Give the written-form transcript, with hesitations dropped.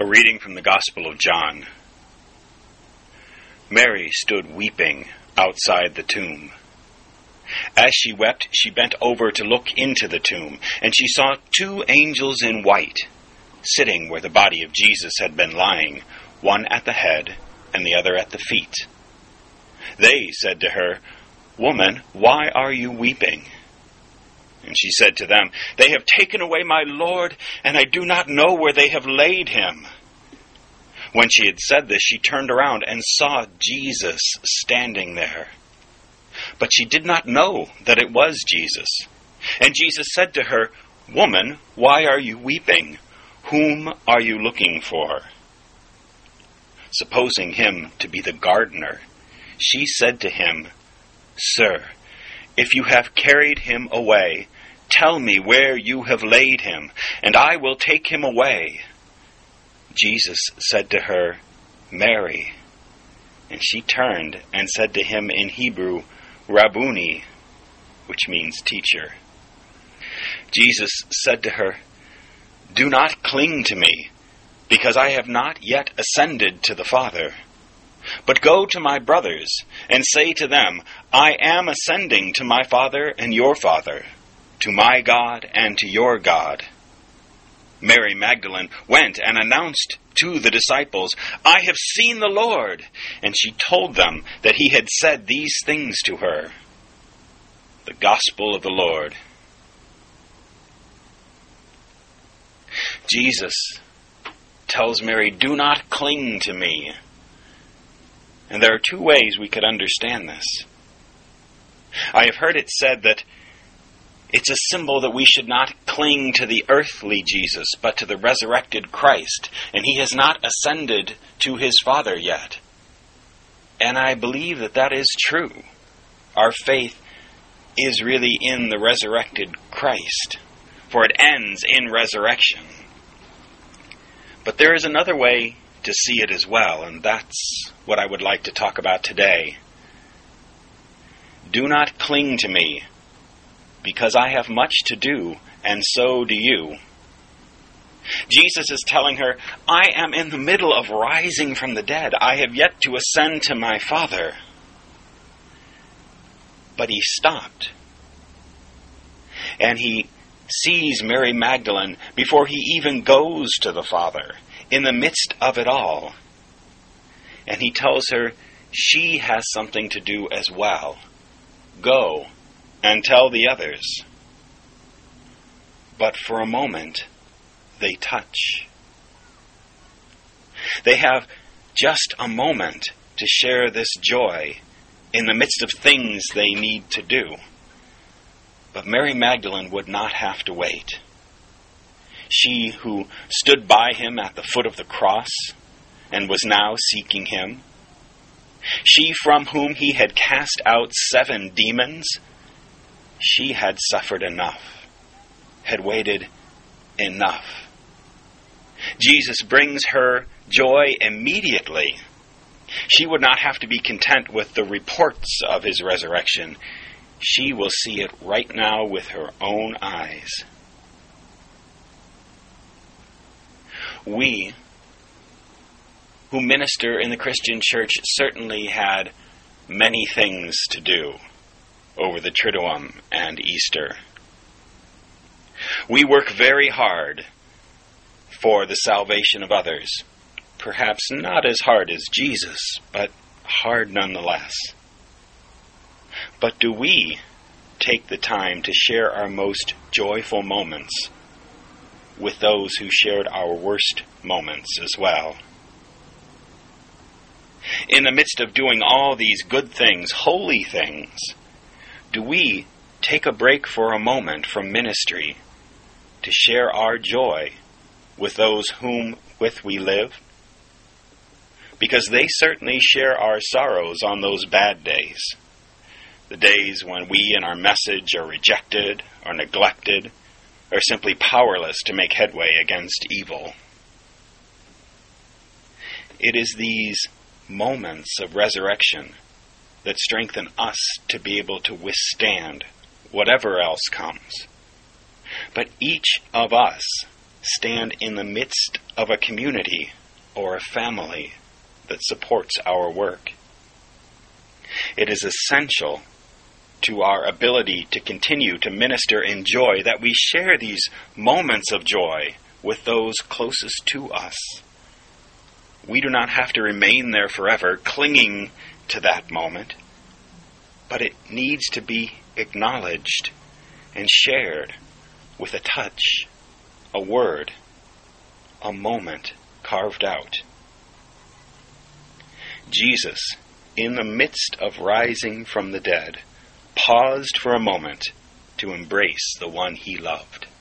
A reading from the Gospel of John. Mary stood weeping outside the tomb. As she wept, she bent over to look into the tomb, and she saw two angels in white, sitting where the body of Jesus had been lying, one at the head and the other at the feet. They said to her, "Woman, why are you weeping?" And she said to them, "They have taken away my Lord, and I do not know where they have laid him." When she had said this, she turned around and saw Jesus standing there. But she did not know that it was Jesus. And Jesus said to her, "Woman, why are you weeping? Whom are you looking for?" Supposing him to be the gardener, she said to him, "Sir, if you have carried him away, tell me where you have laid him, and I will take him away." Jesus said to her, "Mary." And she turned and said to him in Hebrew, "Rabboni," which means teacher. Jesus said to her, "Do not cling to me, because I have not yet ascended to the Father. But go to my brothers and say to them, I am ascending to my Father and your Father, to my God and to your God." Mary Magdalene went and announced to the disciples, "I have seen the Lord." And she told them that he had said these things to her. The Gospel of the Lord. Jesus tells Mary, "Do not cling to me." And there are two ways we could understand this. I have heard it said that it's a symbol that we should not cling to the earthly Jesus, but to the resurrected Christ, and he has not ascended to his Father yet. And I believe that that is true. Our faith is really in the resurrected Christ, for it ends in resurrection. But there is another way to see it as well, and that's what I would like to talk about today. Do not cling to me, because I have much to do, and so do you. Jesus is telling her, I am in the middle of rising from the dead. I have yet to ascend to my Father. But he stopped. And he sees Mary Magdalene before he even goes to the Father, in the midst of it all. And he tells her she has something to do as well. Go and tell the others. But for a moment, they touch. They have just a moment to share this joy in the midst of things they need to do. But Mary Magdalene would not have to wait. She who stood by him at the foot of the cross and was now seeking him. She from whom he had cast out 7 demons. She had suffered enough, had waited enough. Jesus brings her joy immediately. She would not have to be content with the reports of his resurrection. She will see it right now with her own eyes. We, who minister in the Christian church, certainly had many things to do over the Triduum and Easter. We work very hard for the salvation of others. Perhaps not as hard as Jesus, but hard nonetheless. But do we take the time to share our most joyful moments with those who shared our worst moments as well? In the midst of doing all these good things, holy things, do we take a break for a moment from ministry to share our joy with those whom with we live? Because they certainly share our sorrows on those bad days. The days when we and our message are rejected or neglected, or simply powerless to make headway against evil. It is these moments of resurrection that strengthen us to be able to withstand whatever else comes. But each of us stand in the midst of a community or a family that supports our work. It is essential to our ability to continue to minister in joy that we share these moments of joy with those closest to us. We do not have to remain there forever, clinging to that moment, but it needs to be acknowledged and shared with a touch, a word, a moment carved out. Jesus, in the midst of rising from the dead, paused for a moment to embrace the one he loved.